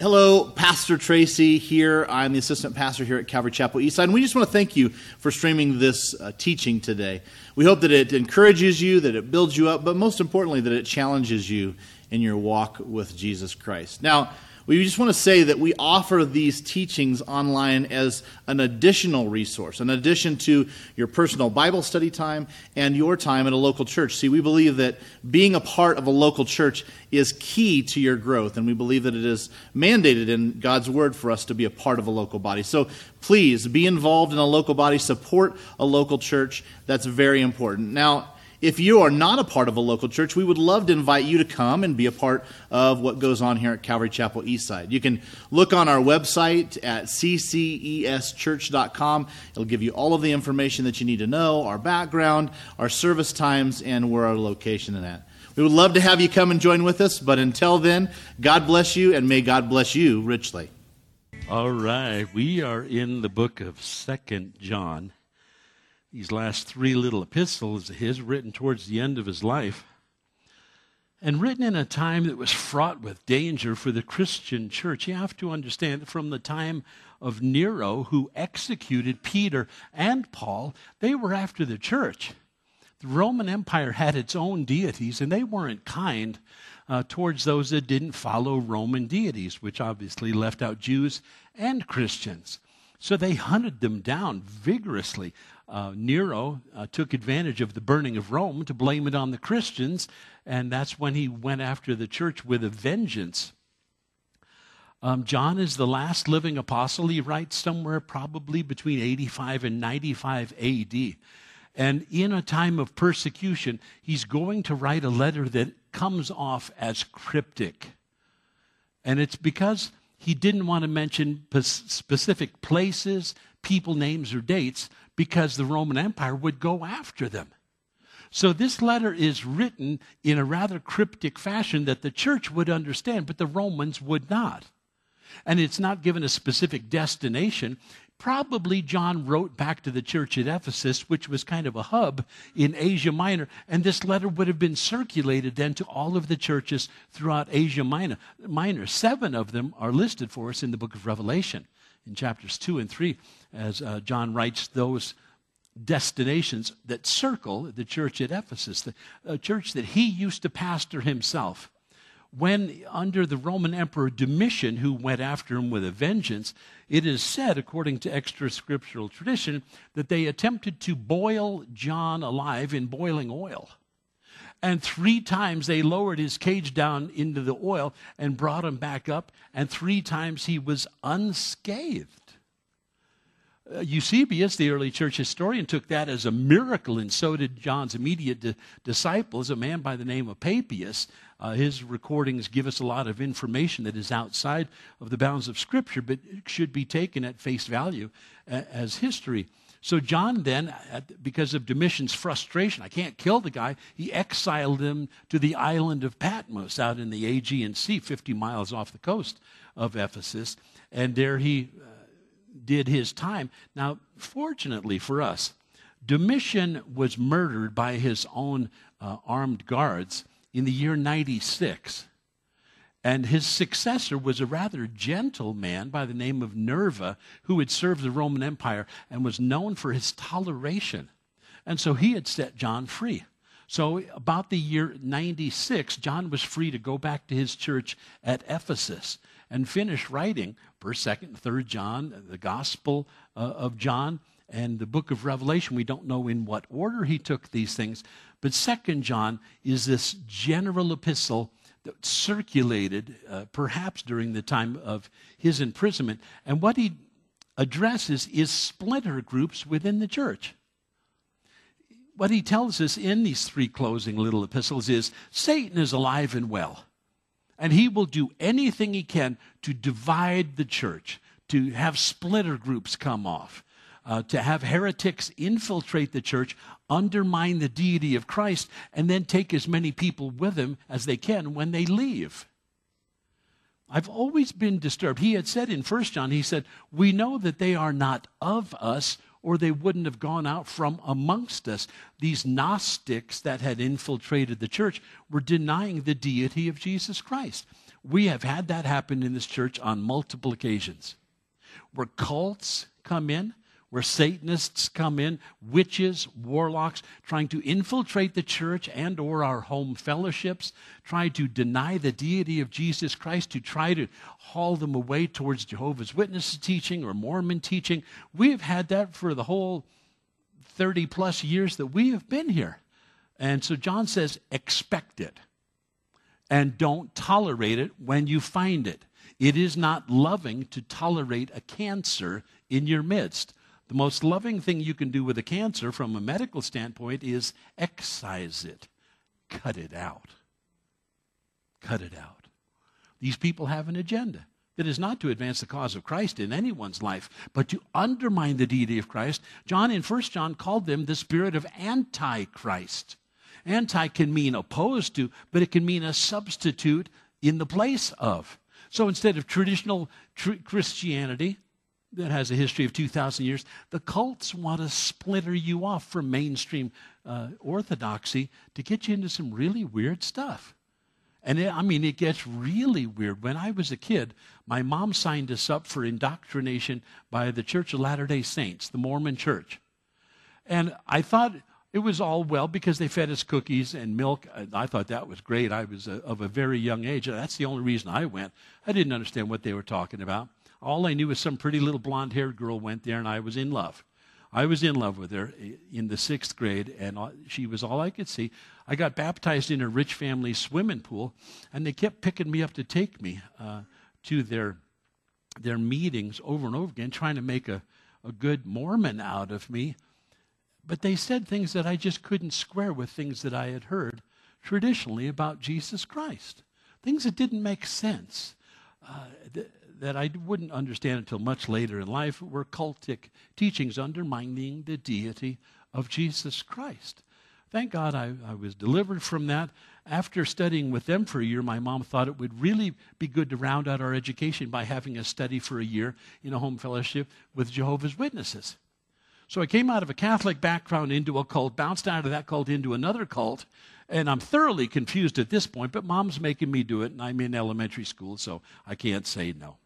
Hello, Pastor Tracy here. I'm the assistant pastor here at Calvary Chapel Eastside, and we just want to thank you for streaming this teaching today. We hope that it encourages you, that it builds you up, but most importantly, that it challenges you in your walk with Jesus Christ. Now, we just want to say that we offer these teachings online as an additional resource, in addition to your personal Bible study time and your time at a local church. See, we believe that being a part of a local church is key to your growth, and we believe that it is mandated in God's Word for us to be a part of a local body. So please be involved in a local body, support a local church. That's very important. Now, if you are not a part of a local church, we would love to invite you to come and be a part of what goes on here at Calvary Chapel Eastside. You can look on our website at cceschurch.com. It'll give you all of the information that you need to know, our background, our service times, and where our location is at. We would love to have you come and join with us, but until then, God bless you, and may God bless you richly. All right, we are in the book of 2 John. These last three little epistles of his, written towards the end of his life, and written in a time that was fraught with danger for the Christian church. You have to understand that from the time of Nero, who executed Peter and Paul, they were after the church. The Roman Empire had its own deities, and they weren't kind towards those that didn't follow Roman deities, which obviously left out Jews and Christians. So they hunted them down vigorously. Nero took advantage of the burning of Rome to blame it on the Christians, and that's when he went after the church with a vengeance. John is the last living apostle. He writes somewhere probably between 85 and 95 A.D., and in a time of persecution, he's going to write a letter that comes off as cryptic. And it's because he didn't want to mention specific places, people names, or dates, because the Roman Empire would go after them. So this letter is written in a rather cryptic fashion that the church would understand, but the Romans would not. And it's not given a specific destination. Probably John wrote back to the church at Ephesus, which was kind of a hub in Asia Minor, and this letter would have been circulated then to all of the churches throughout Asia Minor. 7 of them are listed for us in the book of Revelation, in chapters 2 and 3, as John writes those destinations that circle the church at Ephesus, the church that he used to pastor himself. When under the Roman Emperor Domitian, who went after him with a vengeance, it is said, according to extra-scriptural tradition, that they attempted to boil John alive in boiling oil. And 3 times they lowered his cage down into the oil and brought him back up, and 3 times he was unscathed. Eusebius, the early church historian, took that as a miracle, and so did John's immediate disciples, a man by the name of Papias. His recordings give us a lot of information that is outside of the bounds of Scripture, but should be taken at face value as history. So John then, because of Domitian's frustration, I can't kill the guy, he exiled him to the island of Patmos out in the Aegean Sea, 50 miles off the coast of Ephesus, and there he did his time. Now, fortunately for us, Domitian was murdered by his own armed guards in the year 96. And his successor was a rather gentle man by the name of Nerva, who had served the Roman Empire and was known for his toleration. And so he had set John free. So about the year 96, John was free to go back to his church at Ephesus and finish writing 1st, 2nd, 3rd John, the Gospel of John, and the book of Revelation. We don't know in what order he took these things, but 2nd John is this general epistle that circulated perhaps during the time of his imprisonment. And what he addresses is splinter groups within the church. What he tells us in these 3 closing little epistles is Satan is alive and well. And he will do anything he can to divide the church, to have splinter groups come off, to have heretics infiltrate the church, undermine the deity of Christ, and then take as many people with him as they can when they leave. I've always been disturbed. He had said in 1 John, he said, we know that they are not of us, or they wouldn't have gone out from amongst us. These Gnostics that had infiltrated the church were denying the deity of Jesus Christ. We have had that happen in this church on multiple occasions, where cults come in, where Satanists come in, witches, warlocks, trying to infiltrate the church and or our home fellowships, trying to deny the deity of Jesus Christ, to try to haul them away towards Jehovah's Witnesses teaching or Mormon teaching. We've had that for the whole 30 plus years that we have been here. And so John says, expect it. And don't tolerate it when you find it. It is not loving to tolerate a cancer in your midst. The most loving thing you can do with a cancer from a medical standpoint is excise it. Cut it out. Cut it out. These people have an agenda that is not to advance the cause of Christ in anyone's life, but to undermine the deity of Christ. John in 1 John called them the spirit of Antichrist. Anti can mean opposed to, but it can mean a substitute in the place of. So instead of traditional Christianity that has a history of 2,000 years, the cults want to splinter you off from mainstream orthodoxy to get you into some really weird stuff. And it gets really weird. When I was a kid, my mom signed us up for indoctrination by the Church of Latter-day Saints, the Mormon church. And I thought it was all well because they fed us cookies and milk. I thought that was great. I was of a very young age. That's the only reason I went. I didn't understand what they were talking about. All I knew was some pretty little blonde-haired girl went there, and I was in love. I was in love with her in the 6th grade, and she was all I could see. I got baptized in a rich family swimming pool, and they kept picking me up to take me to their meetings over and over again, trying to make a good Mormon out of me. But they said things that I just couldn't square with things that I had heard traditionally about Jesus Christ. Things that didn't make sense, that I wouldn't understand until much later in life, were cultic teachings undermining the deity of Jesus Christ. Thank God I was delivered from that. After studying with them for a year, my mom thought it would really be good to round out our education by having us study for a year in a home fellowship with Jehovah's Witnesses. So I came out of a Catholic background into a cult, bounced out of that cult into another cult, and I'm thoroughly confused at this point, but Mom's making me do it, and I'm in elementary school, so I can't say no.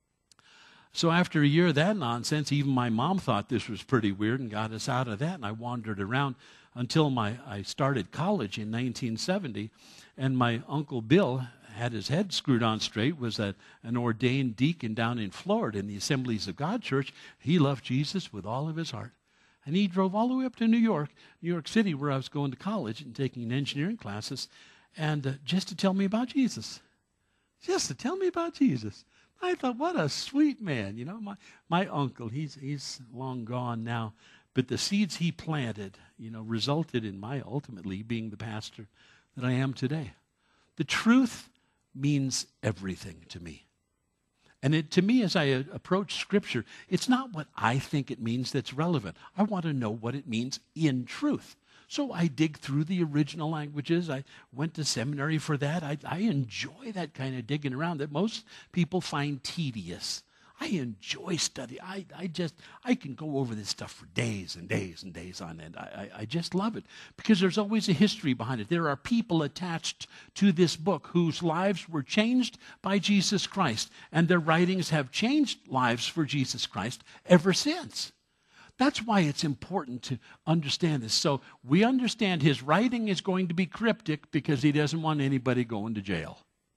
So after a year of that nonsense, even my mom thought this was pretty weird and got us out of that, and I wandered around until I started college in 1970, and my Uncle Bill had his head screwed on straight, was an ordained deacon down in Florida in the Assemblies of God Church. He loved Jesus with all of his heart. And he drove all the way up to New York City, where I was going to college and taking engineering classes, and just to tell me about Jesus. Just to tell me about Jesus. I thought, what a sweet man. You know, my uncle, he's long gone now, but the seeds he planted, resulted in my ultimately being the pastor that I am today. The truth means everything to me. And to me, as I approach Scripture, it's not what I think it means that's relevant. I want to know what it means in truth. So I dig through the original languages. I went to seminary for that. I enjoy that kind of digging around that most people find tedious. I enjoy study. I can go over this stuff for days and days and days on end. I just love it because there's always a history behind it. There are people attached to this book whose lives were changed by Jesus Christ, and their writings have changed lives for Jesus Christ ever since. That's why it's important to understand this. So we understand his writing is going to be cryptic because he doesn't want anybody going to jail.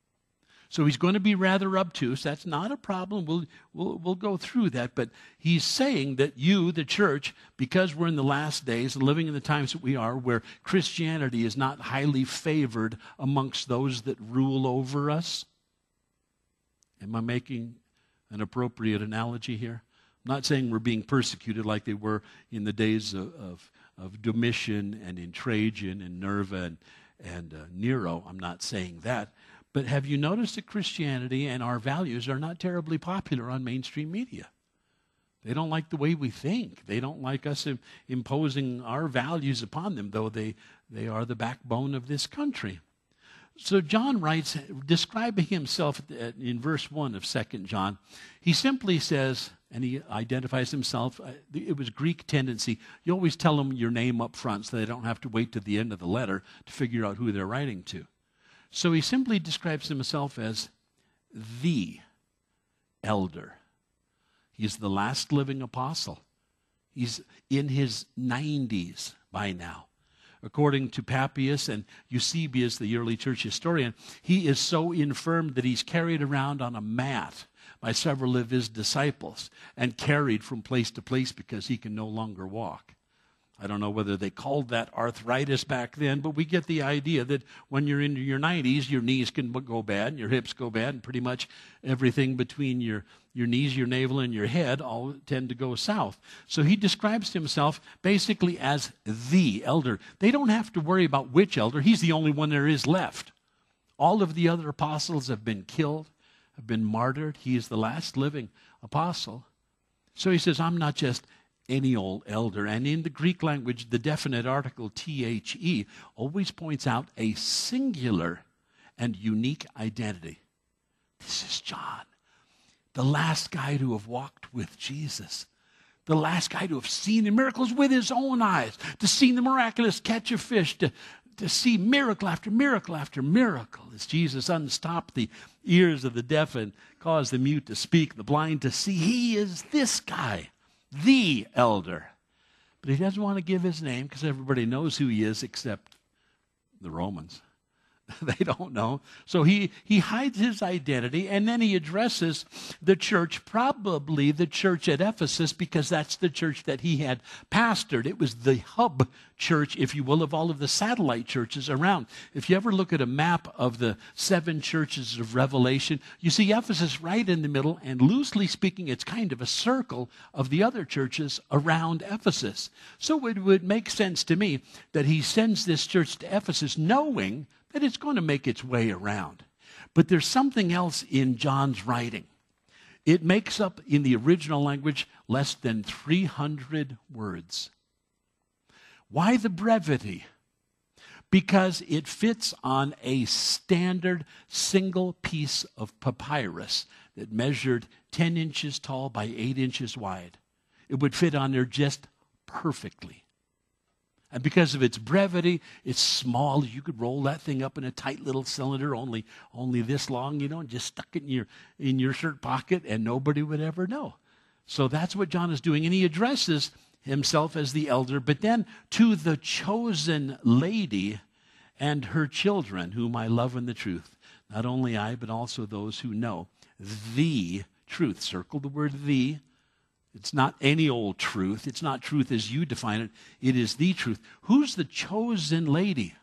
So he's going to be rather obtuse. That's not a problem. We'll go through that. But he's saying that you, the church, because we're in the last days and living in the times that we are, where Christianity is not highly favored amongst those that rule over us. Am I making an appropriate analogy here? I'm not saying we're being persecuted like they were in the days of Domitian and in Trajan and Nerva and Nero. I'm not saying that. But have you noticed that Christianity and our values are not terribly popular on mainstream media? They don't like the way we think. They don't like us imposing our values upon them, though they are the backbone of this country. So John writes, describing himself in verse 1 of 2 John, he simply says, and he identifies himself, it was Greek tendency. You always tell them your name up front so they don't have to wait to the end of the letter to figure out who they're writing to. So he simply describes himself as the elder. He's the last living apostle. He's in his 90s by now. According to Papias and Eusebius, the early church historian, he is so infirm that he's carried around on a mat by several of his disciples and carried from place to place because he can no longer walk. I don't know whether they called that arthritis back then, but we get the idea that when you're into your 90s, your knees can go bad and your hips go bad, and pretty much everything between your knees, your navel, and your head all tend to go south. So he describes himself basically as the elder. They don't have to worry about which elder. He's the only one there is left. All of the other apostles have been killed, have been martyred. He is the last living apostle. So he says, I'm not just any old elder. And in the Greek language, the definite article the always points out a singular and unique identity. This is John, the last guy to have walked with Jesus, the last guy to have seen the miracles with his own eyes, to see the miraculous catch of fish, to see miracle after miracle after miracle as Jesus unstopped the ears of the deaf and caused the mute to speak, the blind to see. He is this guy, the elder. But he doesn't want to give his name because everybody knows who he is except the Romans. They don't know. So he hides his identity, and then he addresses the church, probably the church at Ephesus, because that's the church that he had pastored. It was the hub church, if you will, of all of the satellite churches around. If you ever look at a map of the 7 churches of Revelation, you see Ephesus right in the middle, and loosely speaking, it's kind of a circle of the other churches around Ephesus. So it would make sense to me that he sends this church to Ephesus knowing that it's going to make its way around. But there's something else in John's writing. It makes up, in the original language, less than 300 words. Why the brevity? Because it fits on a standard single piece of papyrus that measured 10 inches tall by 8 inches wide. It would fit on there just perfectly. And because of its brevity, it's small. You could roll that thing up in a tight little cylinder, only this long, and just stuck it in your shirt pocket, and nobody would ever know. So that's what John is doing. And he addresses himself as the elder, but then to the chosen lady and her children, whom I love in the truth. Not only I, but also those who know the truth. Circle the word the. It's not any old truth. It's not truth as you define it. It is the truth. Who's the chosen lady?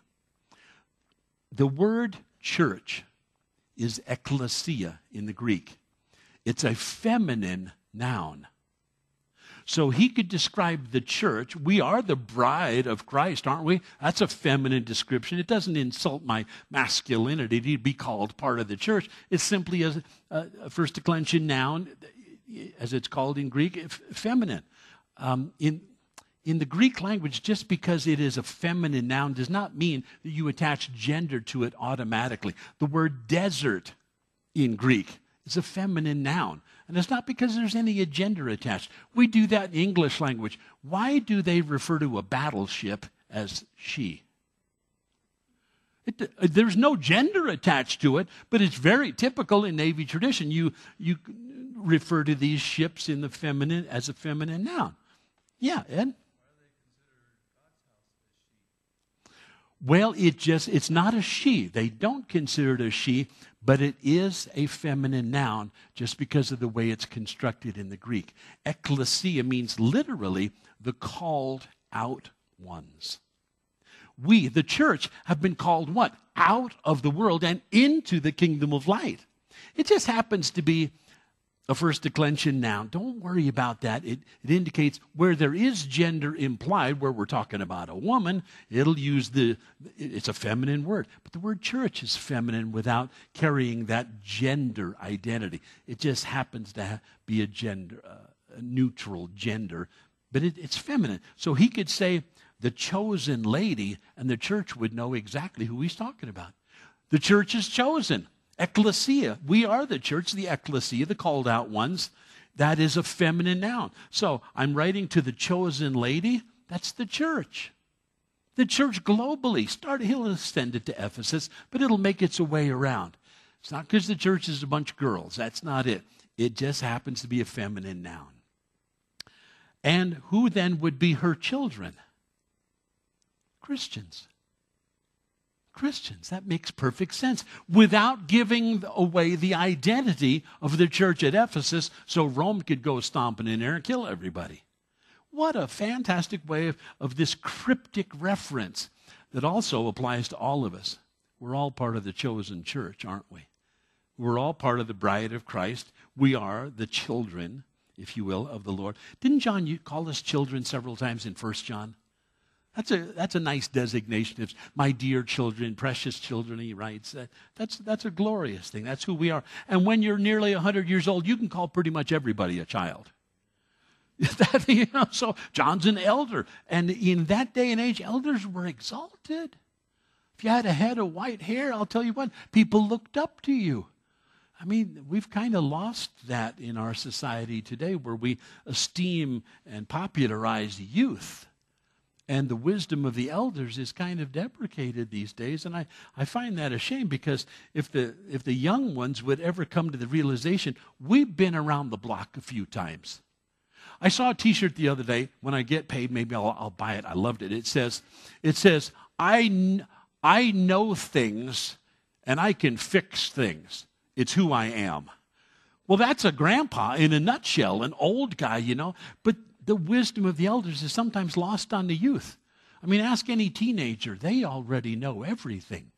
The word church is ekklesia in the Greek. It's a feminine noun. So he could describe the church. We are the bride of Christ, aren't we? That's a feminine description. It doesn't insult my masculinity to be called part of the church. It's simply a first declension noun, as it's called in Greek, feminine. In the Greek language, just because it is a feminine noun does not mean that you attach gender to it automatically. The word desert in Greek is a feminine noun. And it's not because there's any gender attached. We do that in English language. Why do they refer to a battleship as she? There's no gender attached to it, but it's very typical in Navy tradition. You refer to these ships in the feminine as a feminine noun. Yeah, Ed? Well, it's not a she. They don't consider it a she, but it is a feminine noun just because of the way it's constructed in the Greek. Ekklesia means literally the called out ones. We, the church, have been called what? Out of the world and into the kingdom of light. It just happens to be a first declension noun. Don't worry about that. It indicates where there is gender implied, where we're talking about a woman, it'll use it's a feminine word. But the word church is feminine without carrying that gender identity. It just happens to be a neutral gender, but it's feminine. So he could say the chosen lady, and the church would know exactly who he's talking about. The church is chosen. Ekklesia. We are the church, the ekklesia, the called out ones. That is a feminine noun. So I'm writing to the chosen lady. That's the church. The church globally. He'll extend it to Ephesus, but it'll make its way around. It's not because the church is a bunch of girls. That's not it. It just happens to be a feminine noun. And who then would be her children? Christians. Christians. That makes perfect sense. Without giving away the identity of the church at Ephesus so Rome could go stomping in there and kill everybody. What a fantastic way of this cryptic reference that also applies to all of us. We're all part of the chosen church, aren't we? We're all part of the bride of Christ. We are the children, if you will, of the Lord. Didn't John call us children several times in 1 John? That's a nice designation. It's my dear children, precious children, he writes. That's a glorious thing. That's who we are. And when you're nearly 100 years old, you can call pretty much everybody a child. So John's an elder. And in that day and age, elders were exalted. If you had a head of white hair, I'll tell you what, people looked up to you. I mean, we've kind of lost that in our society today where we esteem and popularize youth. And the wisdom of the elders is kind of deprecated these days. And I find that a shame because if the young ones would ever come to the realization, we've been around the block a few times. I saw a T-shirt the other day. When I get paid, maybe I'll buy it. I loved it. It says, I know things and I can fix things. It's who I am. Well, that's a grandpa in a nutshell, an old guy, But the wisdom of the elders is sometimes lost on the youth. I mean, ask any teenager. They already know everything.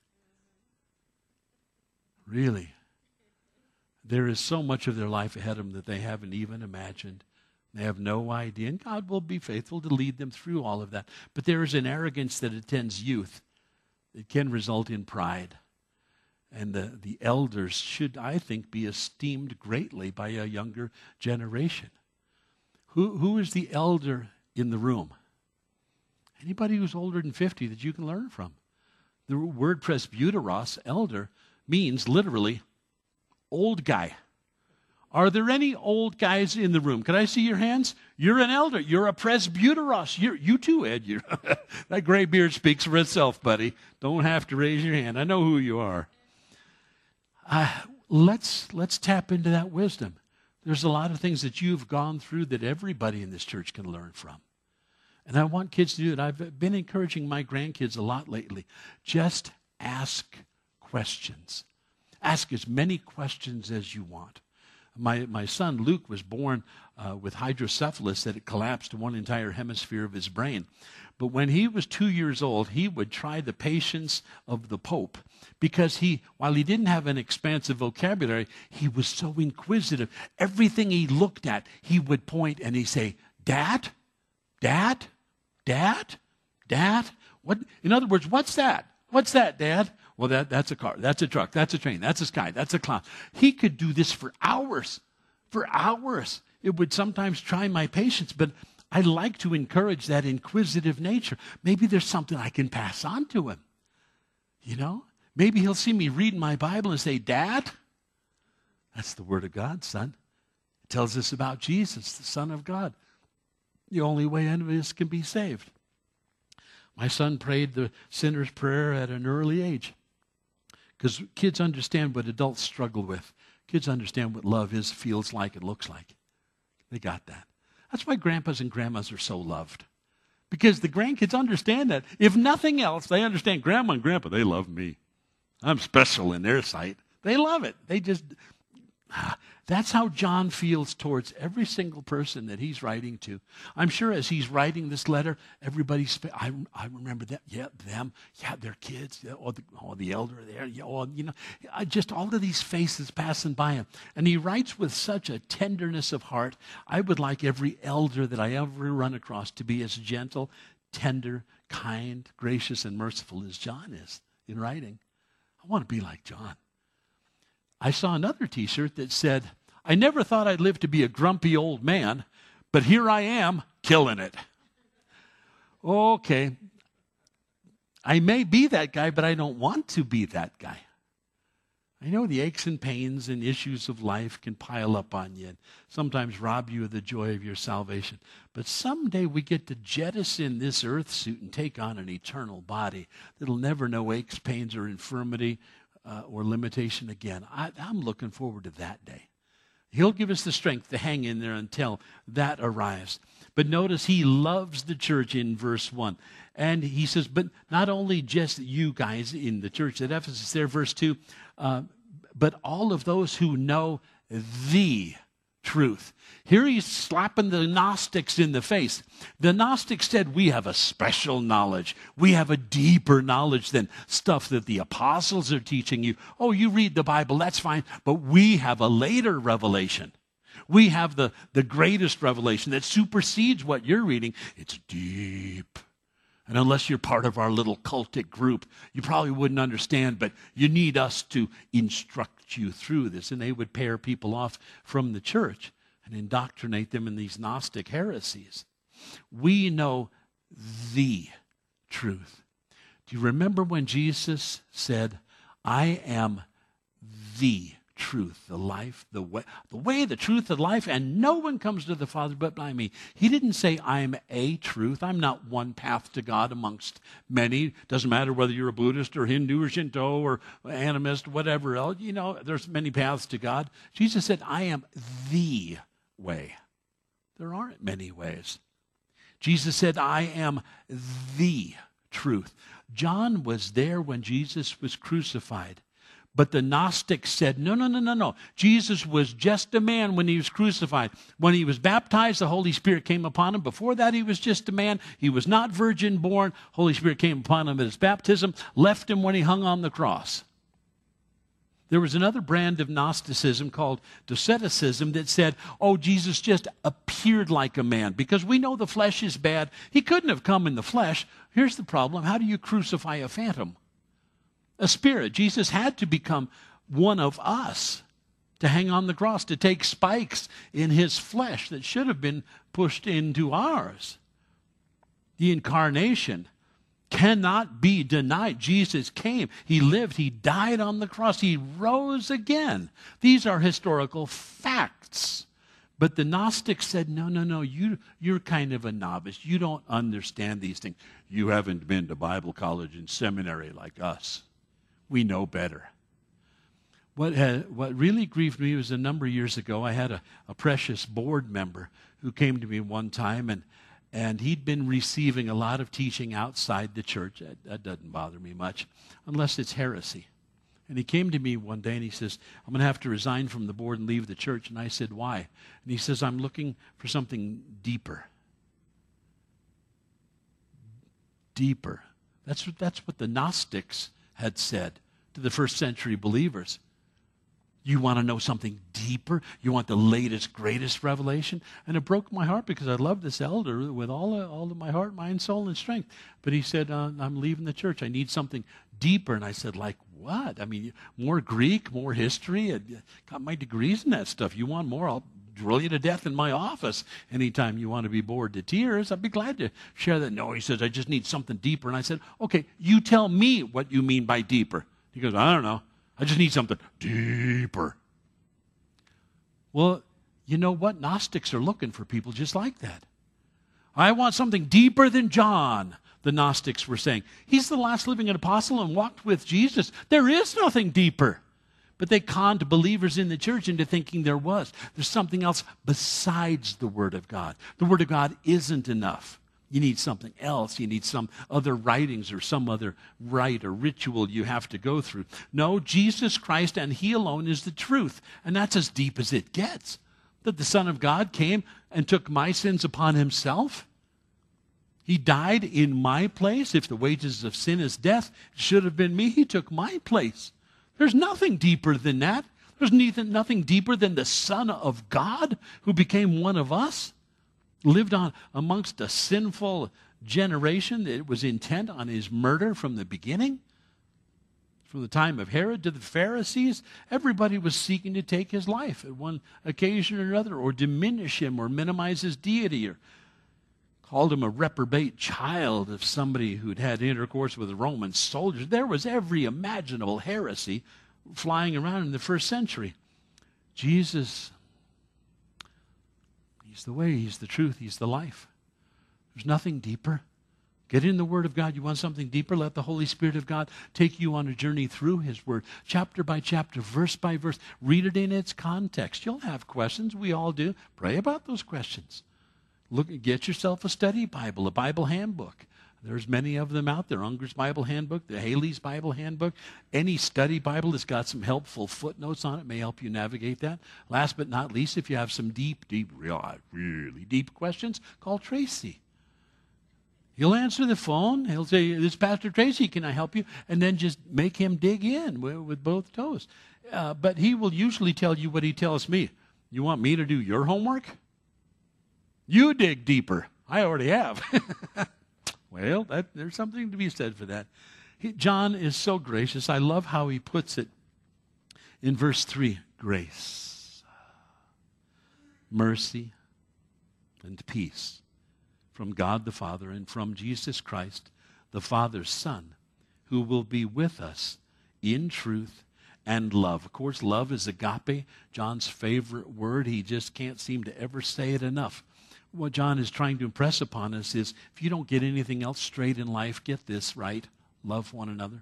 Really. There is so much of their life ahead of them that they haven't even imagined. They have no idea. And God will be faithful to lead them through all of that. But there is an arrogance that attends youth. It can result in pride. And the elders should, I think, be esteemed greatly by a younger generation. Who is the elder in the room? Anybody who's older than 50 that you can learn from. The word presbyteros, elder, means literally old guy. Are there any old guys in the room? Can I see your hands? You're an elder. You're a presbyteros. You too, Ed. That gray beard speaks for itself, buddy. Don't have to raise your hand. I know who you are. Let's tap into that wisdom. There's a lot of things that you've gone through that everybody in this church can learn from. And I want kids to do it. I've been encouraging my grandkids a lot lately. Just ask questions. Ask as many questions as you want. My son Luke was born with hydrocephalus that it collapsed one entire hemisphere of his brain. But when he was 2 years old, he would try the patience of the Pope because while he didn't have an expansive vocabulary, he was so inquisitive. Everything he looked at, he would point and he'd say, Dad? Dad? Dad? Dad? What? In other words, what's that? What's that, Dad? Well, that's a car, that's a truck, that's a train, that's a sky, that's a cloud. He could do this for hours. For hours. It would sometimes try my patience, but I like to encourage that inquisitive nature. Maybe there's something I can pass on to him. Maybe he'll see me reading my Bible and say, Dad, that's the Word of God, son. It tells us about Jesus, the Son of God. The only way any of us can be saved. My son prayed the sinner's prayer at an early age because kids understand what adults struggle with. Kids understand what love is, feels like, and looks like. They got that. That's why grandpas and grandmas are so loved. Because the grandkids understand that. If nothing else, they understand grandma and grandpa, they love me. I'm special in their sight. They love it. That's how John feels towards every single person that he's writing to. I'm sure as he's writing this letter, everybody's, I remember that, them, their kids, the elder there, just all of these faces passing by him. And he writes with such a tenderness of heart. I would like every elder that I ever run across to be as gentle, tender, kind, gracious, and merciful as John is in writing. I want to be like John. I saw another T-shirt that said, I never thought I'd live to be a grumpy old man, but here I am, killing it. Okay. I may be that guy, but I don't want to be that guy. I know the aches and pains and issues of life can pile up on you and sometimes rob you of the joy of your salvation. But someday we get to jettison this earth suit and take on an eternal body that'll never know aches, pains, or infirmity or limitation again. I'm looking forward to that day. He'll give us the strength to hang in there until that arrives. But notice he loves the church in verse 1. And he says, but not only just you guys in the church at Ephesus, there, verse 2, but all of those who know the truth. Here he's slapping the Gnostics in the face. The Gnostics said, we have a special knowledge. We have a deeper knowledge than stuff that the apostles are teaching you. Oh, you read the Bible, that's fine. But we have a later revelation. We have the greatest revelation that supersedes what you're reading. It's deep. And unless you're part of our little cultic group, you probably wouldn't understand, but you need us to instruct you through this. And they would pair people off from the church and indoctrinate them in these Gnostic heresies. We know the truth. Do you remember when Jesus said, I am the truth, the life, the way, the truth, the life, and no one comes to the Father but by me. He didn't say I'm a truth. I'm not one path to God amongst many. Doesn't matter whether you're a Buddhist or Hindu or Shinto or animist, whatever else. You know, there's many paths to God. Jesus said, I am the way. There aren't many ways. Jesus said, I am the truth. John was there when Jesus was crucified. But the Gnostics said, no. Jesus was just a man when he was crucified. When he was baptized, the Holy Spirit came upon him. Before that, he was just a man. He was not virgin born. Holy Spirit came upon him at his baptism, left him when he hung on the cross. There was another brand of Gnosticism called Doceticism that said, oh, Jesus just appeared like a man. Because we know the flesh is bad. He couldn't have come in the flesh. Here's the problem. How do you crucify a phantom? A spirit. Jesus had to become one of us to hang on the cross, to take spikes in his flesh that should have been pushed into ours. The incarnation cannot be denied. Jesus came, he lived, he died on the cross, he rose again. These are historical facts. But the Gnostics said, no, you're kind of a novice. You don't understand these things. You haven't been to Bible college and seminary like us. We know better. What really grieved me was a number of years ago, I had a precious board member who came to me one time, and he'd been receiving a lot of teaching outside the church. That doesn't bother me much, unless it's heresy. And he came to me one day and he says, I'm going to have to resign from the board and leave the church. And I said, why? And he says, I'm looking for something deeper. Deeper. That's what the Gnostics had said to the first century believers. You want to know something deeper? You want the latest, greatest revelation? And it broke my heart because I love this elder with all of my heart, mind, soul, and strength. But he said, I'm leaving the church. I need something deeper. And I said, like what? I mean, more Greek, more history. I got my degrees in that stuff. You want more? I'll drill you to death in my office anytime you want to be bored to tears. I'd be glad to share that. No, he says, I just need something deeper. And I said, okay, you tell me what you mean by deeper. He goes, I don't know. I just need something deeper. Well, you know what? Gnostics are looking for people just like that. I want something deeper than John, the Gnostics were saying. He's the last living apostle and walked with Jesus. There is nothing deeper. But they conned believers in the church into thinking there was. There's something else besides the Word of God. The Word of God isn't enough. You need something else. You need some other writings or some other rite or ritual you have to go through. No, Jesus Christ and He alone is the truth. And that's as deep as it gets. That the Son of God came and took my sins upon Himself. He died in my place. If the wages of sin is death, it should have been me. He took my place. There's nothing deeper than that. There's nothing deeper than the Son of God who became one of us. Lived on amongst a sinful generation that was intent on his murder from the beginning. From the time of Herod to the Pharisees, everybody was seeking to take his life at one occasion or another, or diminish him, or minimize his deity, or called him a reprobate child of somebody who'd had intercourse with Roman soldiers. There was every imaginable heresy flying around in the first century. Jesus, He's the way, He's the truth, He's the life. There's nothing deeper. Get in the Word of God. You want something deeper? Let the Holy Spirit of God take you on a journey through His Word, chapter by chapter, verse by verse. Read it in its context. You'll have questions. We all do. Pray about those questions. Get yourself a study Bible, a Bible handbook. There's many of them out there. Unger's Bible Handbook, the Haley's Bible Handbook. Any study Bible that's got some helpful footnotes on it may help you navigate that. Last but not least, if you have some really deep questions, call Tracy. He'll answer the phone. He'll say, "This is Pastor Tracy. Can I help you?" And then just make him dig in with both toes. But he will usually tell you what he tells me. You want me to do your homework? You dig deeper. I already have. Well, there's something to be said for that. John is so gracious. I love how he puts it in verse 3. Grace, mercy, and peace from God the Father and from Jesus Christ, the Father's Son, who will be with us in truth and love. Of course, love is agape, John's favorite word. He just can't seem to ever say it enough. What John is trying to impress upon us is, if you don't get anything else straight in life, get this right. Love one another.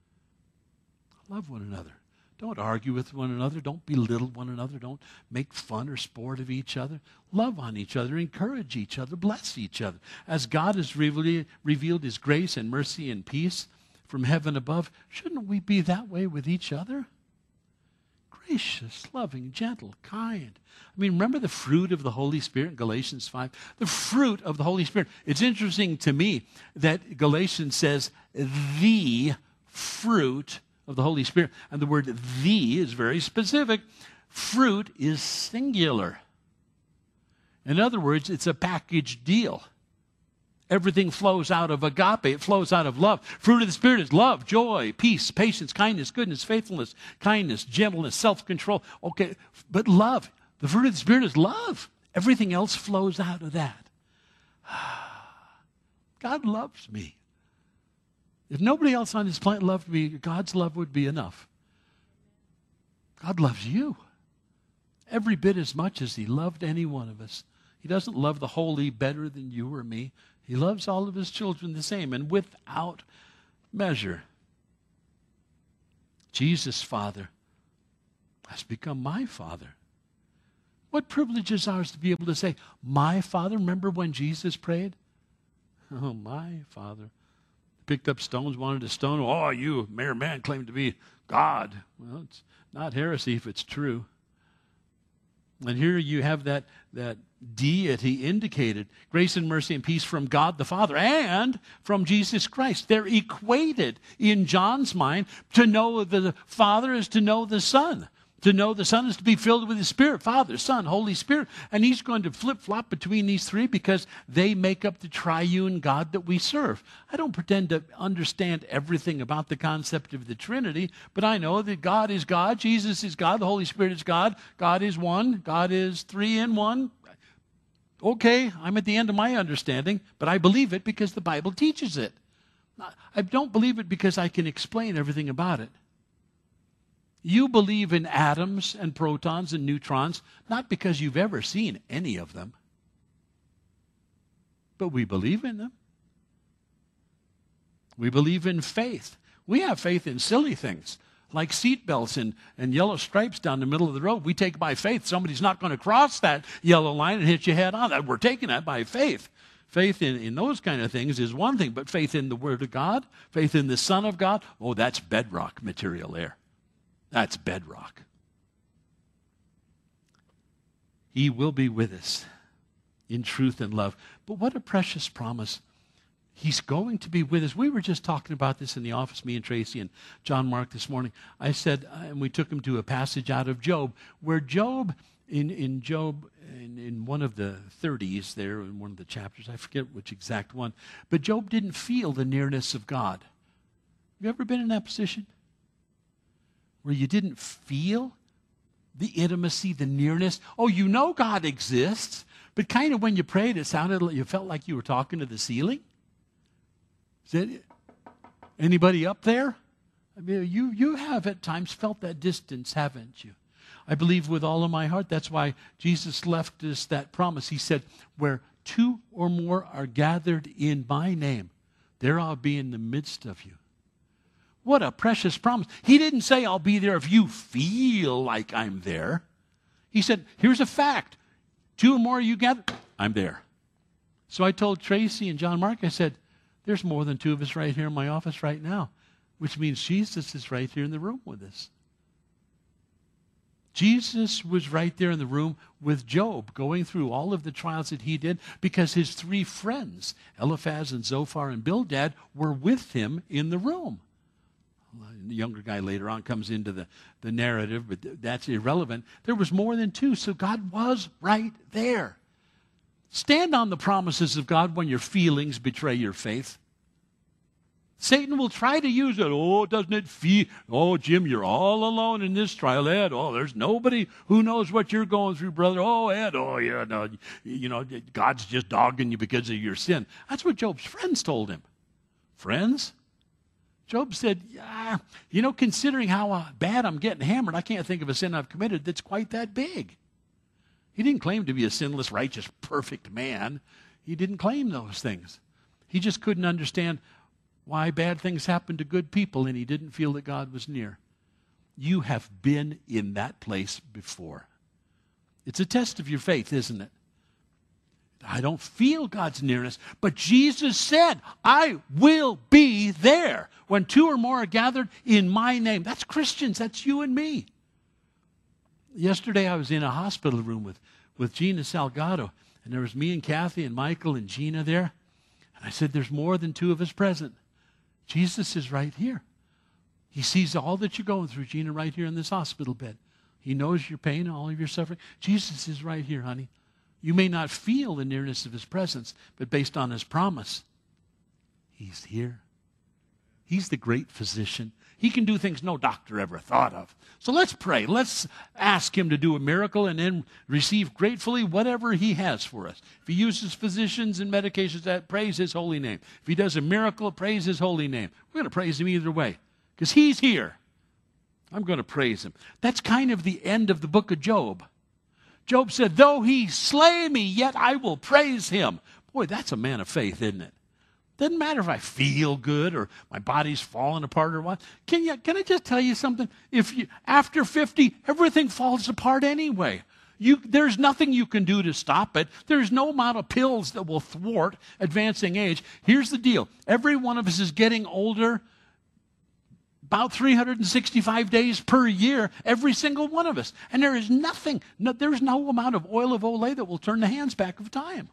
Love one another. Don't argue with one another. Don't belittle one another. Don't make fun or sport of each other. Love on each other. Encourage each other. Bless each other. As God has revealed His grace and mercy and peace from heaven above, shouldn't we be that way with each other? Gracious, loving, gentle, kind. I mean, remember the fruit of the Holy Spirit in Galatians 5? The fruit of the Holy Spirit. It's interesting to me that Galatians says the fruit of the Holy Spirit. And the word "the" is very specific. Fruit is singular. In other words, it's a package deal. Everything flows out of agape. It flows out of love. Fruit of the Spirit is love, joy, peace, patience, kindness, goodness, faithfulness, kindness, gentleness, self-control. Okay, but love. The fruit of the Spirit is love. Everything else flows out of that. God loves me. If nobody else on this planet loved me, God's love would be enough. God loves you every bit as much as He loved any one of us. He doesn't love the holy better than you or me. He loves all of His children the same and without measure. Jesus' Father has become my Father. What privilege is ours to be able to say, "My Father"? Remember when Jesus prayed? "Oh, my Father." Picked up stones, wanted to stone. "Oh, you mere man claim to be God." Well, it's not heresy if it's true. And here you have that deity indicated. Grace and mercy and peace from God the Father and from Jesus Christ. They're equated in John's mind. To know the Father is to know the Son. To know the Son is to be filled with the Spirit. Father, Son, Holy Spirit. And He's going to flip-flop between these three because they make up the triune God that we serve. I don't pretend to understand everything about the concept of the Trinity, but I know that God is God, Jesus is God, the Holy Spirit is God, God is one, God is three in one. Okay, I'm at the end of my understanding, but I believe it because the Bible teaches it. I don't believe it because I can explain everything about it. You believe in atoms and protons and neutrons, not because you've ever seen any of them, but we believe in them. We believe in faith. We have faith in silly things, like seatbelts and yellow stripes down the middle of the road. We take by faith. Somebody's not going to cross that yellow line and hit you head on. We're taking that by faith. Faith in those kind of things is one thing, but faith in the Word of God, faith in the Son of God, oh, that's bedrock material there. That's bedrock. He will be with us in truth and love. But what a precious promise. He's going to be with us. We were just talking about this in the office, me and Tracy and John Mark this morning. I said, and we took him to a passage out of Job, where Job, in Job, in one of the 30s there, in one of the chapters, I forget which exact one, but Job didn't feel the nearness of God. Have you ever been in that position? Where you didn't feel the intimacy, the nearness. Oh, you know God exists, but kind of when you prayed, it sounded like you felt like you were talking to the ceiling. Is that anybody up there? I mean, you have at times felt that distance, haven't you? I believe with all of my heart. That's why Jesus left us that promise. He said, "Where two or more are gathered in my name, There I'll be in the midst of you. What a precious promise. He didn't say, I'll be there if you feel like I'm there. He said, here's a fact. 2 or more you gather, I'm there. So I told Tracy and John Mark, I said, there's more than 2 of us right here in my office right now, which means Jesus is right here in the room with us. Jesus was right there in the room with Job, going through all of the trials that he did, because his 3 friends, Eliphaz and Zophar and Bildad, were with him in the room. The younger guy later on comes into the narrative, but that's irrelevant. There was more than 2, so God was right there. Stand on the promises of God when your feelings betray your faith. Satan will try to use it. Oh, doesn't it feel? Oh, Jim, you're all alone in this trial, Ed. Oh, there's nobody who knows what you're going through, brother. Oh, Ed. Oh, yeah, no, God's just dogging you because of your sin. That's what Job's friends told him. Friends? Job said, yeah, considering how bad I'm getting hammered, I can't think of a sin I've committed that's quite that big. He didn't claim to be a sinless, righteous, perfect man. He didn't claim those things. He just couldn't understand why bad things happen to good people, and he didn't feel that God was near. You have been in that place before. It's a test of your faith, isn't it? I don't feel God's nearness, but Jesus said, I will be there when 2 or more are gathered in my name. That's Christians. That's you and me. Yesterday I was in a hospital room with Gina Salgado, and there was me and Kathy and Michael and Gina there. And I said, there's more than 2 of us present. Jesus is right here. He sees all that you're going through, Gina, right here in this hospital bed. He knows your pain and all of your suffering. Jesus is right here, honey. You may not feel the nearness of his presence, but based on his promise, he's here. He's the great physician. He can do things no doctor ever thought of. So let's pray. Let's ask him to do a miracle and then receive gratefully whatever he has for us. If he uses physicians and medications, that praise his holy name. If he does a miracle, praise his holy name. We're going to praise him either way because he's here. I'm going to praise him. That's kind of the end of the book of Job. Job said, though he slay me, yet I will praise him. Boy, that's a man of faith, isn't it? Doesn't matter if I feel good or my body's falling apart or what. Can I just tell you something? After 50, everything falls apart anyway. There's nothing you can do to stop it. There's no amount of pills that will thwart advancing age. Here's the deal. Every one of us is getting older about 365 days per year, every single one of us. And there is there's no amount of oil of Olay that will turn the hands back of time.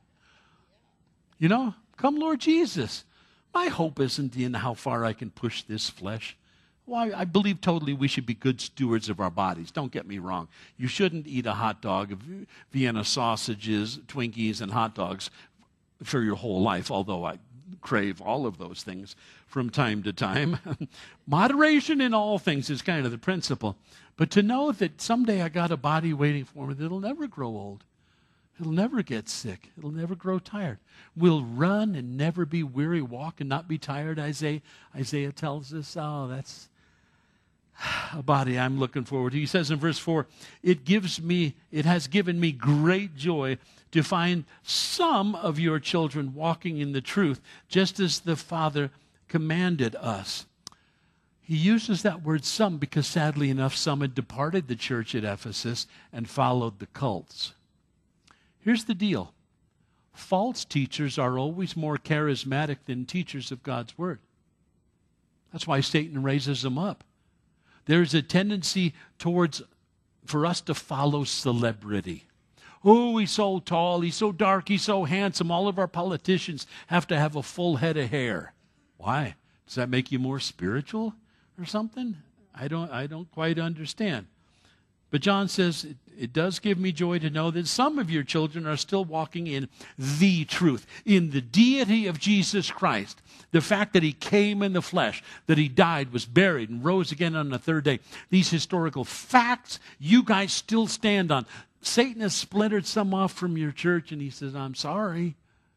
Come Lord Jesus. My hope isn't in how far I can push this flesh. Well, I believe totally we should be good stewards of our bodies. Don't get me wrong. You shouldn't eat a hot dog, Vienna sausages, Twinkies, and hot dogs for your whole life, although I crave all of those things from time to time. Moderation in all things is kind of the principle. But to know that someday I got a body waiting for me that'll never grow old. It'll never get sick. It'll never grow tired. We'll run and never be weary, walk and not be tired, Isaiah tells us. Oh, that's a body I'm looking forward to. He says in verse 4, it has given me great joy to find some of your children walking in the truth, just as the Father commanded us. He uses that word some because sadly enough, some had departed the church at Ephesus and followed the cults. Here's the deal. False teachers are always more charismatic than teachers of God's word. That's why Satan raises them up. There's a tendency for us to follow celebrity. Oh, he's so tall, he's so dark, he's so handsome. All of our politicians have to have a full head of hair. Why? Does that make you more spiritual or something? I don't quite understand. But John says, it does give me joy to know that some of your children are still walking in the truth, in the deity of Jesus Christ. The fact that he came in the flesh, that he died, was buried, and rose again on the 3rd day. These historical facts you guys still stand on. Satan has splintered some off from your church, and he says, I'm sorry.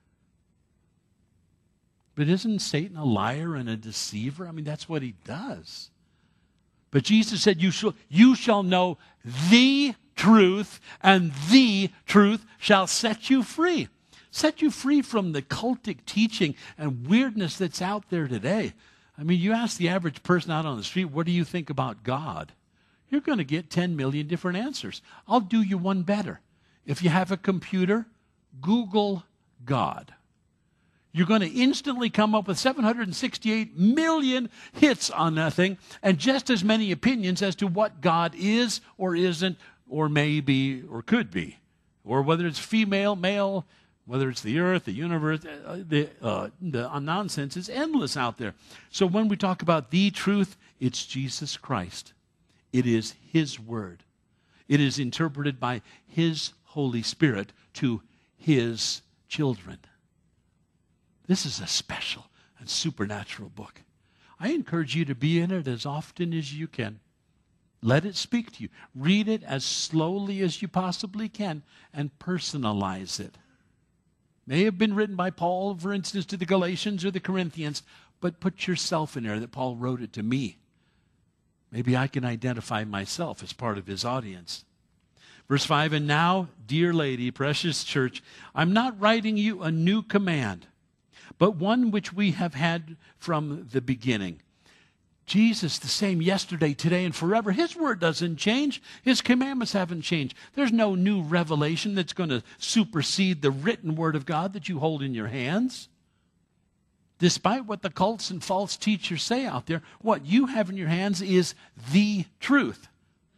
But isn't Satan a liar and a deceiver? I mean, that's what he does. But Jesus said, you shall know the truth, and the truth shall set you free. Set you free from the cultic teaching and weirdness that's out there today. I mean, you ask the average person out on the street, what do you think about God? You're going to get 10 million different answers. I'll do you one better. If you have a computer, Google God. You're going to instantly come up with 768 million hits on that thing and just as many opinions as to what God is or isn't or may be or could be, or whether it's female, male, whether it's the earth, the universe. The nonsense is endless out there. So when we talk about the truth, it's Jesus Christ. It is His Word. It is interpreted by His Holy Spirit to His children. This is a special and supernatural book. I encourage you to be in it as often as you can. Let it speak to you. Read it as slowly as you possibly can and personalize it. May have been written by Paul, for instance, to the Galatians or the Corinthians, but put yourself in there that Paul wrote it to me. Maybe I can identify myself as part of his audience. Verse 5, and now, dear lady, precious church, I'm not writing you a new command, but one which we have had from the beginning. Jesus, the same yesterday, today, and forever. His word doesn't change. His commandments haven't changed. There's no new revelation that's going to supersede the written word of God that you hold in your hands. Despite what the cults and false teachers say out there, what you have in your hands is the truth.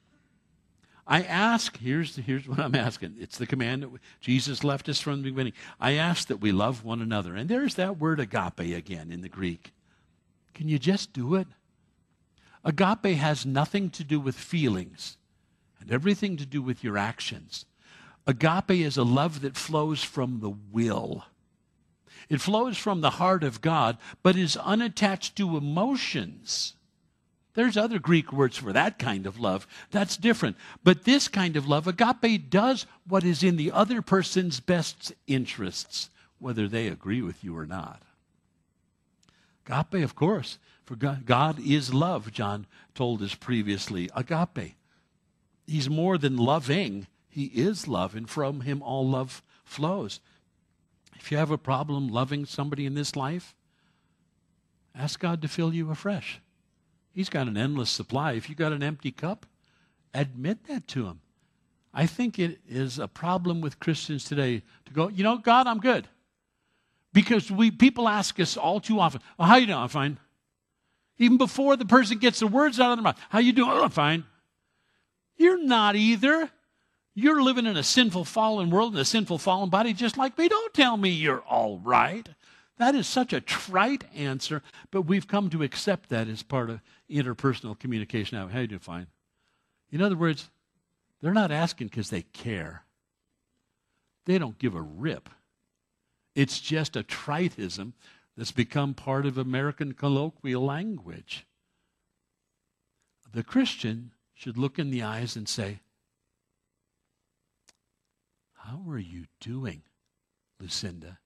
I ask, here's what I'm asking. It's the command that Jesus left us from the beginning. I ask that we love one another. And there's that word agape again in the Greek. Can you just do it? Agape has nothing to do with feelings and everything to do with your actions. Agape is a love that flows from the will. It flows from the heart of God, but is unattached to emotions. There's other Greek words for that kind of love. That's different. But this kind of love, agape, does what is in the other person's best interests, whether they agree with you or not. Agape, of course, for God is love, John told us previously. Agape. He's more than loving. He is love, and from Him all love flows. If you have a problem loving somebody in this life, ask God to fill you afresh. He's got an endless supply. If you've got an empty cup, admit that to Him. I think it is a problem with Christians today to go, you know, God, I'm good. Because people ask us all too often, well, how you doing? I'm fine. Even before the person gets the words out of their mouth, how you doing? Oh, I'm fine. You're not either. You're living in a sinful, fallen world, in a sinful, fallen body just like me. Don't tell me you're all right. That is such a trite answer, but we've come to accept that as part of interpersonal communication. Now, how you doing? Fine. In other words, they're not asking because they care. They don't give a rip. It's just a tritism that's become part of American colloquial language. The Christian should look in the eyes and say, how are you doing, Lucinda?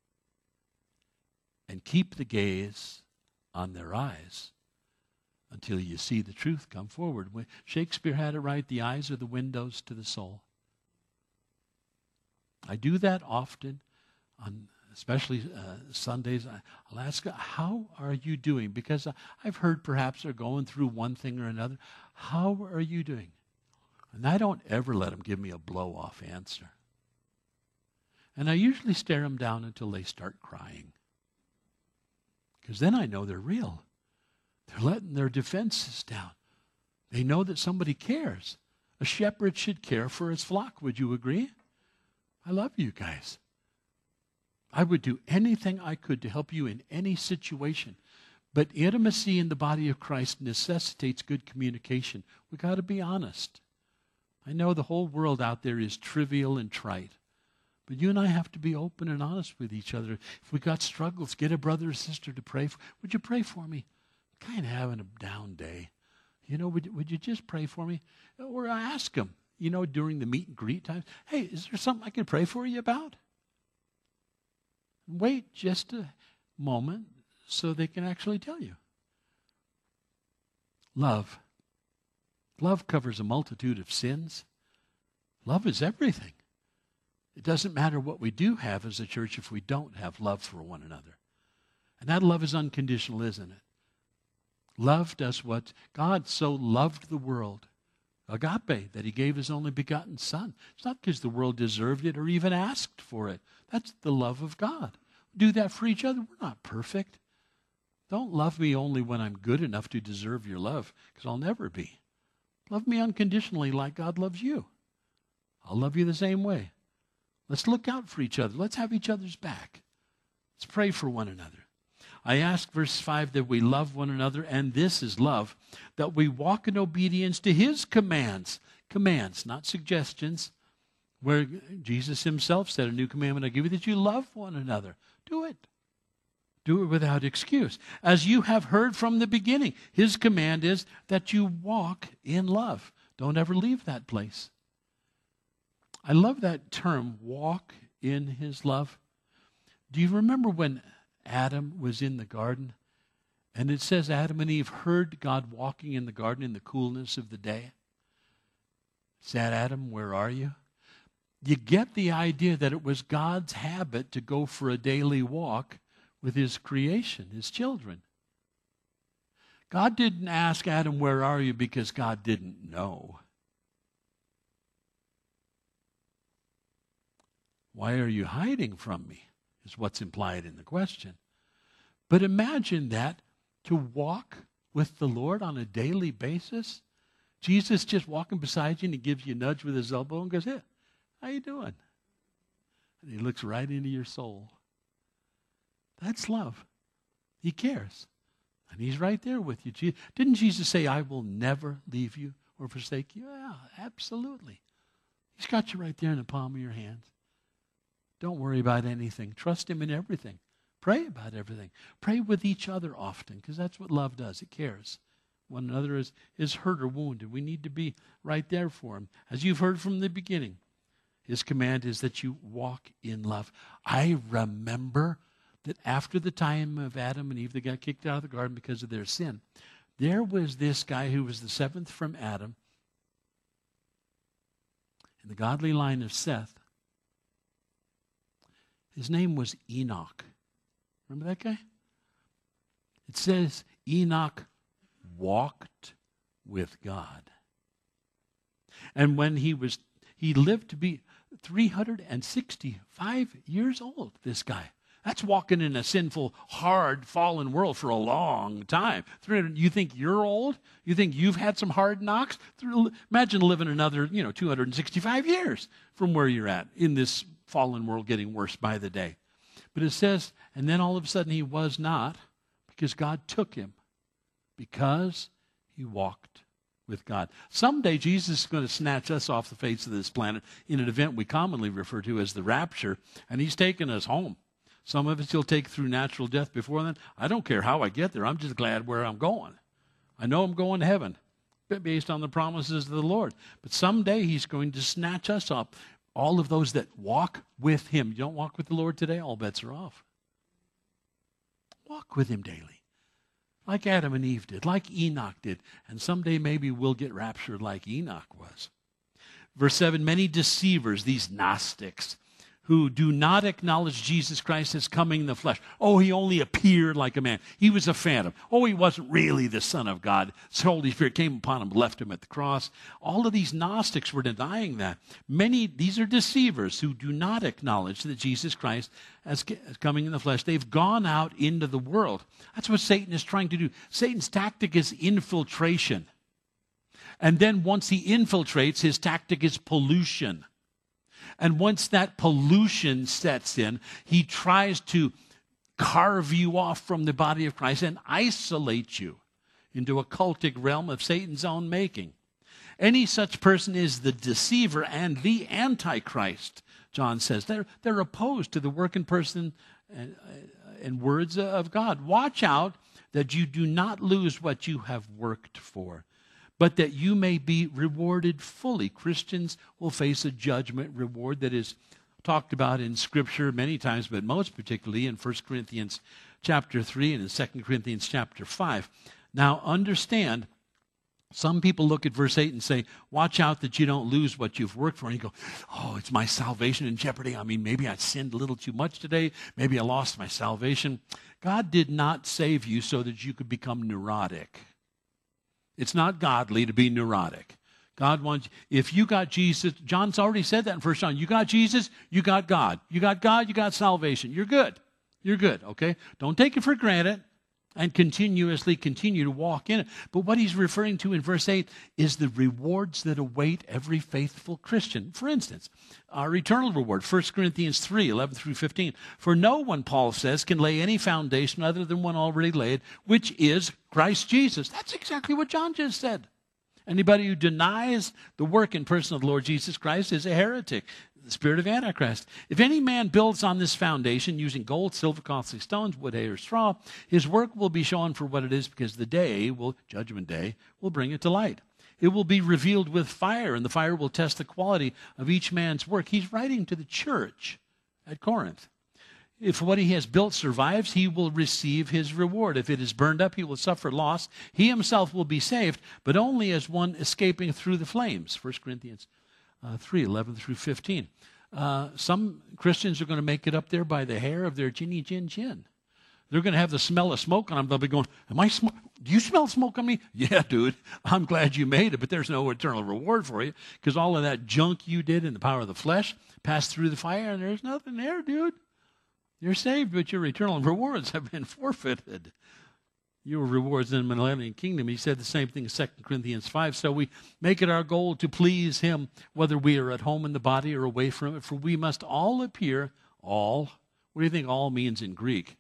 And keep the gaze on their eyes until you see the truth come forward. Shakespeare had it right, the eyes are the windows to the soul. I do that often, especially Sundays. I'll ask, how are you doing? Because I've heard perhaps they're going through one thing or another. How are you doing? And I don't ever let them give me a blow-off answer. And I usually stare them down until they start crying. Because then I know they're real. They're letting their defenses down. They know that somebody cares. A shepherd should care for his flock. Would you agree? I love you guys. I would do anything I could to help you in any situation. But intimacy in the body of Christ necessitates good communication. We've got to be honest. I know the whole world out there is trivial and trite. But you and I have to be open and honest with each other. If we got struggles, get a brother or sister to pray for. Would you pray for me? I'm kind of having a down day. You know, would you just pray for me? Or ask them, you know, during the meet and greet time, hey, is there something I can pray for you about? Wait just a moment so they can actually tell you. Love. Love covers a multitude of sins. Love is everything. It doesn't matter what we do have as a church if we don't have love for one another. And that love is unconditional, isn't it? Love does what God so loved the world, agape, that he gave his only begotten Son. It's not because the world deserved it or even asked for it. That's the love of God. Do that for each other. We're not perfect. Don't love me only when I'm good enough to deserve your love, because I'll never be. Love me unconditionally like God loves you. I'll love you the same way. Let's look out for each other. Let's have each other's back. Let's pray for one another. I ask, verse 5, that we love one another, and this is love, that we walk in obedience to his commands. Commands, not suggestions, where Jesus himself said, a new commandment I give you, that you love one another. Do it. Do it without excuse. As you have heard from the beginning, his command is that you walk in love. Don't ever leave that place. I love that term, walk in his love. Do you remember when Adam was in the garden? And it says Adam and Eve heard God walking in the garden in the coolness of the day. Said, Adam, where are you? You get the idea that it was God's habit to go for a daily walk with his creation, his children. God didn't ask Adam, where are you, because God didn't know. Why are you hiding from me, is what's implied in the question. But imagine that, to walk with the Lord on a daily basis. Jesus just walking beside you and he gives you a nudge with his elbow and goes, hey, how you doing? And he looks right into your soul. That's love. He cares. And he's right there with you. Didn't Jesus say, I will never leave you or forsake you? Yeah, absolutely. He's got you right there in the palm of your hands. Don't worry about anything. Trust him in everything. Pray about everything. Pray with each other often, because that's what love does. It cares. One another is hurt or wounded. We need to be right there for him. As you've heard from the beginning, his command is that you walk in love. I remember that after the time of Adam and Eve, they got kicked out of the garden because of their sin. There was this guy who was the seventh from Adam in the godly line of Seth. His name was Enoch. Remember that guy? It says Enoch walked with God. And when he lived to be 365 years old, this guy. That's walking in a sinful, hard, fallen world for a long time. You think you're old? You think you've had some hard knocks? Imagine living another, 265 years from where you're at in this fallen world, getting worse by the day. But it says, and then all of a sudden he was not, because God took him, because he walked with God. Someday Jesus is going to snatch us off the face of this planet in an event we commonly refer to as the rapture, and he's taking us home. Some of us he'll take through natural death before then. I don't care how I get there. I'm just glad where I'm going. I know I'm going to heaven based on the promises of the Lord. But someday he's going to snatch us up. All of those that walk with him. You don't walk with the Lord today, all bets are off. Walk with him daily. Like Adam and Eve did, like Enoch did. And someday maybe we'll get raptured like Enoch was. Verse 7, many deceivers, these Gnostics, who do not acknowledge Jesus Christ as coming in the flesh. Oh, he only appeared like a man. He was a phantom. Oh, he wasn't really the Son of God. The Holy Spirit came upon him, left him at the cross. All of these Gnostics were denying that. These are deceivers who do not acknowledge that Jesus Christ as coming in the flesh. They've gone out into the world. That's what Satan is trying to do. Satan's tactic is infiltration. And then once he infiltrates, his tactic is pollution. And once that pollution sets in, he tries to carve you off from the body of Christ and isolate you into a cultic realm of Satan's own making. Any such person is the deceiver and the Antichrist, John says. They're opposed to the work and person and words of God. Watch out that you do not lose what you have worked for, but that you may be rewarded fully. Christians will face a judgment reward that is talked about in Scripture many times, but most particularly in 1 Corinthians chapter 3 and in 2 Corinthians chapter 5. Now understand Some people look at verse 8 and say, watch out that you don't lose what you've worked for. And you go, oh, it's my salvation in jeopardy. I mean, maybe I sinned a little too much today. Maybe I lost my salvation. God did not save you so that you could become neurotic. It's not godly to be neurotic. God wants, if you got Jesus, John's already said that in 1 John. You got Jesus, you got God. You got God, you got salvation. You're good. You're good, okay? Don't take it for granted and continuously continue to walk in it. But what he's referring to in verse 8 is the rewards that await every faithful Christian. For instance, our eternal reward, 1 Corinthians 3, 11 through 15. For no one, Paul says, can lay any foundation other than one already laid, which is Christ Jesus. That's exactly what John just said. Anybody who denies the work and person of the Lord Jesus Christ is a heretic, the spirit of Antichrist. If any man builds on this foundation using gold, silver, costly stones, wood, hay, or straw, his work will be shown for what it is, because the day, Judgment Day, will bring it to light. It will be revealed with fire, and the fire will test the quality of each man's work. He's writing to the church at Corinth. If what he has built survives, he will receive his reward. If it is burned up, he will suffer loss. He himself will be saved, but only as one escaping through the flames. 1 Corinthians 3, 11 through 15. Some Christians are going to make it up there by the hair of their chinny chin chin. They're going to have the smell of smoke on them. They'll be going, do you smell smoke on me? Yeah, dude, I'm glad you made it, but there's no eternal reward for you, because all of that junk you did in the power of the flesh passed through the fire, and there's nothing there, dude. You're saved, but your eternal rewards have been forfeited. Your rewards in the millennial kingdom. He said the same thing in 2 Corinthians 5. So we make it our goal to please him, whether we are at home in the body or away from it. For we must all appear, all. What do you think all means in Greek?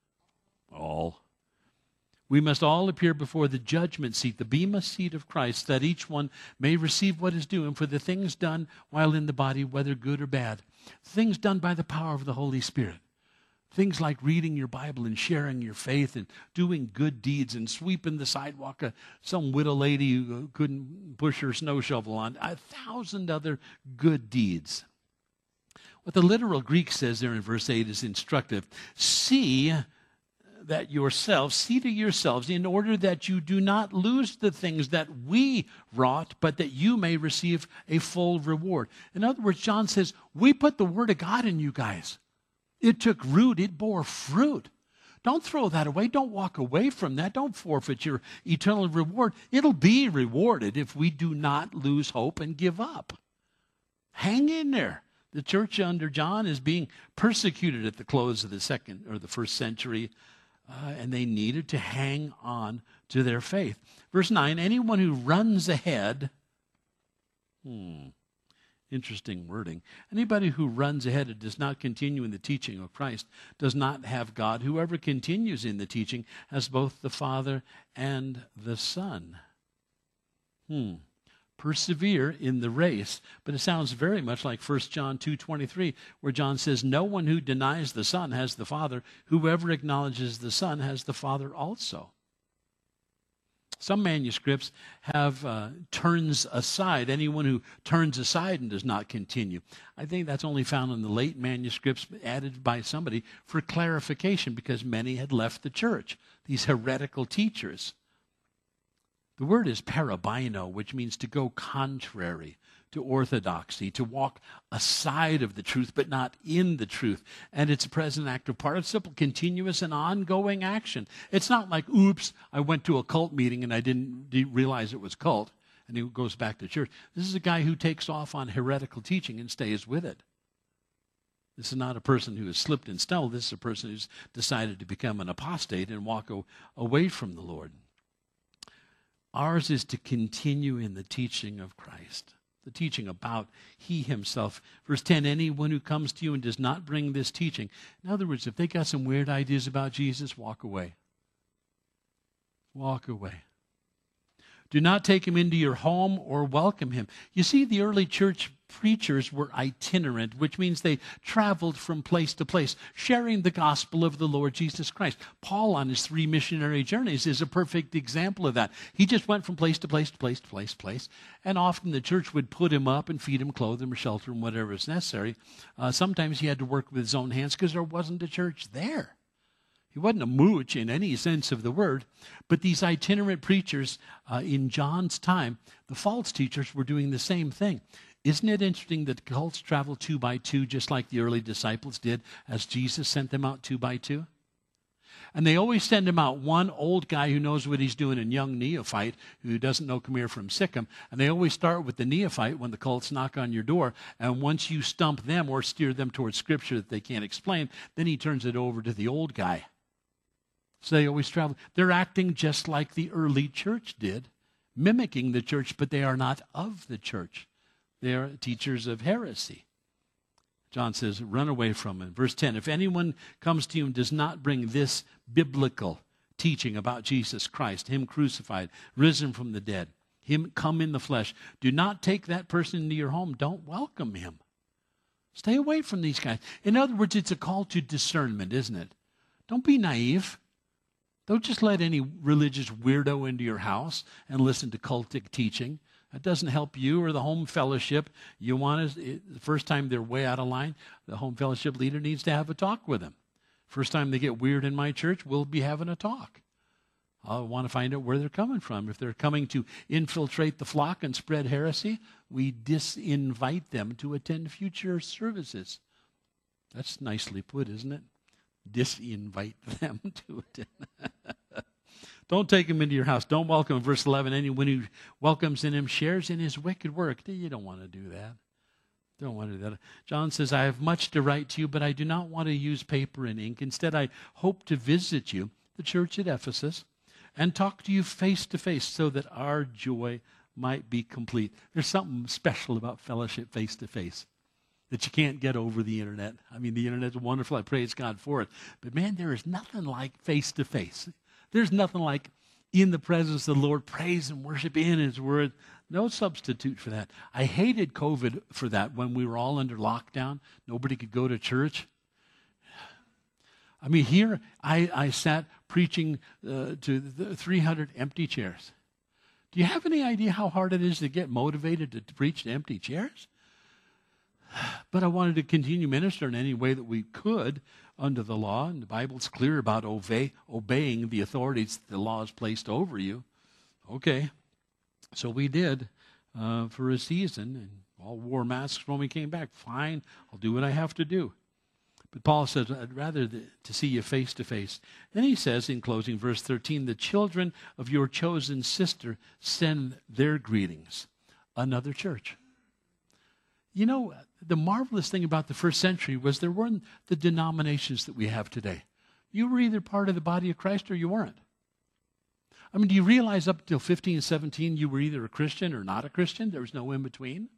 All. We must all appear before the judgment seat, the bema seat of Christ, that each one may receive what is due him for the things done while in the body, whether good or bad. Things done by the power of the Holy Spirit. Things like reading your Bible and sharing your faith and doing good deeds and sweeping the sidewalk of some widow lady who couldn't push her snow shovel on. 1,000 other good deeds. What the literal Greek says there in verse 8 is instructive. See to yourselves in order that you do not lose the things that we wrought, but that you may receive a full reward. In other words, John says, we put the word of God in you guys. It took root. It bore fruit. Don't throw that away. Don't walk away from that. Don't forfeit your eternal reward. It'll be rewarded if we do not lose hope and give up. Hang in there. The church under John is being persecuted at the close of the first century, and they needed to hang on to their faith. Verse 9, anyone who runs ahead, interesting wording. Anybody who runs ahead and does not continue in the teaching of Christ does not have God. Whoever continues in the teaching has both the Father and the Son. Persevere in the race. But it sounds very much like 1 John 2:23, where John says, no one who denies the Son has the Father. Whoever acknowledges the Son has the Father also. Some manuscripts have turns aside. Anyone who turns aside and does not continue. I think that's only found in the late manuscripts added by somebody for clarification, because many had left the church, these heretical teachers. The word is parabino, which means to go contrary to orthodoxy, to walk aside of the truth, but not in the truth. And it's a present active participle, continuous and ongoing action. It's not like, oops, I went to a cult meeting and I didn't realize it was cult, and he goes back to church. This is a guy who takes off on heretical teaching and stays with it. This is not a person who has slipped and stumbled. This is a person who's decided to become an apostate and walk away from the Lord. Ours is to continue in the teaching of Christ, the teaching about he himself. Verse 10, anyone who comes to you and does not bring this teaching. In other words, if they got some weird ideas about Jesus, walk away. Walk away. Do not take him into your home or welcome him. You see, the early church preachers were itinerant, which means they traveled from place to place, sharing the gospel of the Lord Jesus Christ. Paul, on his 3 missionary journeys, is a perfect example of that. He just went from place to place to place to place to place, and often the church would put him up and feed him, clothe him, or shelter him, whatever is necessary. Sometimes he had to work with his own hands because there wasn't a church there. He wasn't a mooch in any sense of the word. But these itinerant preachers in John's time, the false teachers, were doing the same thing. Isn't it interesting that cults travel 2 by 2 just like the early disciples did as Jesus sent them out 2 by 2? And they always send him out one old guy who knows what he's doing and young neophyte who doesn't know come here from Sikkim. And they always start with the neophyte when the cults knock on your door. And once you stump them or steer them towards Scripture that they can't explain, then he turns it over to the old guy. So they always travel. They're acting just like the early church did, mimicking the church, but they are not of the church. They are teachers of heresy. John says, run away from him. Verse 10, if anyone comes to you and does not bring this biblical teaching about Jesus Christ, him crucified, risen from the dead, him come in the flesh, do not take that person into your home. Don't welcome him. Stay away from these guys. In other words, it's a call to discernment, isn't it? Don't be naive. Don't just let any religious weirdo into your house and listen to cultic teaching. That doesn't help you or the home fellowship. You want to, the first time they're way out of line, the home fellowship leader needs to have a talk with them. First time they get weird in my church, we'll be having a talk. I want to find out where they're coming from. If they're coming to infiltrate the flock and spread heresy, we disinvite them to attend future services. That's nicely put, isn't it? Disinvite them to attend. Don't take him into your house. Don't welcome him. Verse 11, anyone who welcomes in him shares in his wicked work. You don't want to do that. Don't want to do that. John says, I have much to write to you, but I do not want to use paper and ink. Instead, I hope to visit you, the church at Ephesus, and talk to you face to face so that our joy might be complete. There's something special about fellowship face to face that you can't get over the internet. I mean, the internet's wonderful. I praise God for it. But man, there is nothing like face to face. There's nothing like in the presence of the Lord, praise and worship in His Word. No substitute for that. I hated COVID for that when we were all under lockdown. Nobody could go to church. I mean, here I sat preaching to the 300 empty chairs. Do you have any idea how hard it is to get motivated to preach to empty chairs? But I wanted to continue ministering in any way that we could under the law, and the Bible's clear about obeying the authorities the law has placed over you. Okay, so we did for a season, and all wore masks when we came back. Fine, I'll do what I have to do. But Paul says, I'd rather to see you face to face. Then he says in closing, verse 13, the children of your chosen sister send their greetings. Another church. You know, the marvelous thing about the first century was there weren't the denominations that we have today. You were either part of the body of Christ or you weren't. I mean, do you realize up until 15, 17, you were either a Christian or not a Christian? There was no in between.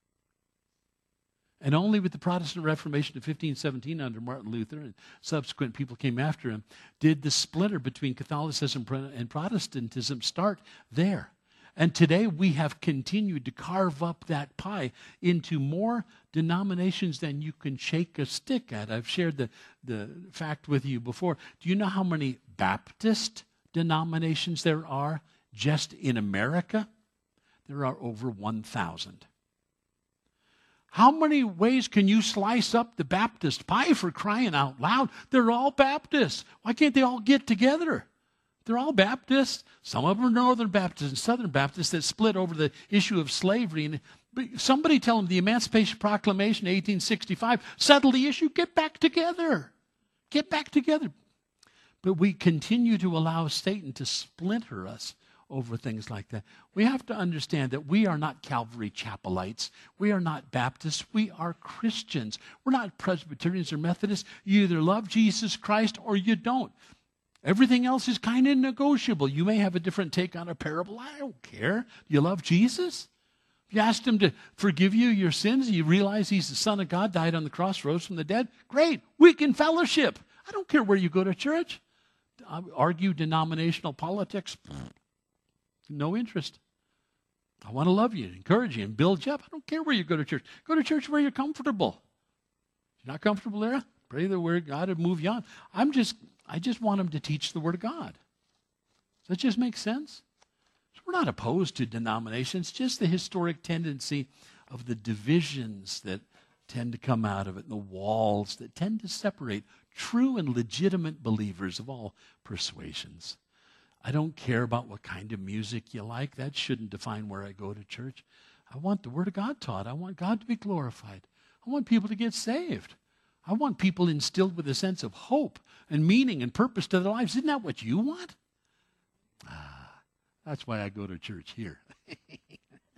And only with the Protestant Reformation of 1517 under Martin Luther and subsequent people came after him did the splinter between Catholicism and Protestantism start there. And today we have continued to carve up that pie into more denominations than you can shake a stick at. I've shared the fact with you before. Do you know how many Baptist denominations there are just in America? There are over 1,000. How many ways can you slice up the Baptist pie, for crying out loud? They're all Baptists. Why can't they all get together? They're all Baptists. Some of them are Northern Baptists and Southern Baptists that split over the issue of slavery. And somebody tell them the Emancipation Proclamation of 1865 settled the issue. Get back together. Get back together. But we continue to allow Satan to splinter us over things like that. We have to understand that we are not Calvary Chapelites. We are not Baptists. We are Christians. We're not Presbyterians or Methodists. You either love Jesus Christ or you don't. Everything else is kind of negotiable. You may have a different take on a parable. I don't care. Do you love Jesus? If you asked him to forgive you your sins, you realize he's the Son of God, died on the cross, rose from the dead, great. We can fellowship. I don't care where you go to church. Argue denominational politics. No interest. I want to love you, encourage you, and build you up. I don't care where you go to church. Go to church where you're comfortable. If you're not comfortable there, pray the word of God would move you on. I just want them to teach the Word of God. Does that just make sense? So we're not opposed to denominations, just the historic tendency of the divisions that tend to come out of it, and the walls that tend to separate true and legitimate believers of all persuasions. I don't care about what kind of music you like. That shouldn't define where I go to church. I want the Word of God taught. I want God to be glorified. I want people to get saved. I want people instilled with a sense of hope and meaning and purpose to their lives. Isn't that what you want? That's why I go to church here.